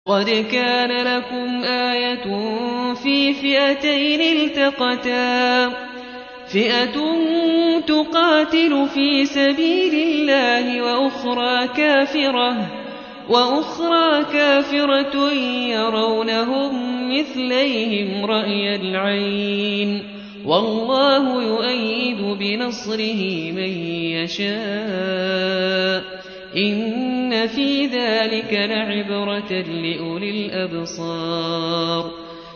قد كان لكم آية في فئتين التقتا فئة تقاتل في سبيل الله وأخرى كافرة يرونهم مثليهم رأي العين والله يؤيد بنصره من يشاء إن في ذلك لعبرة لأولي الأبصار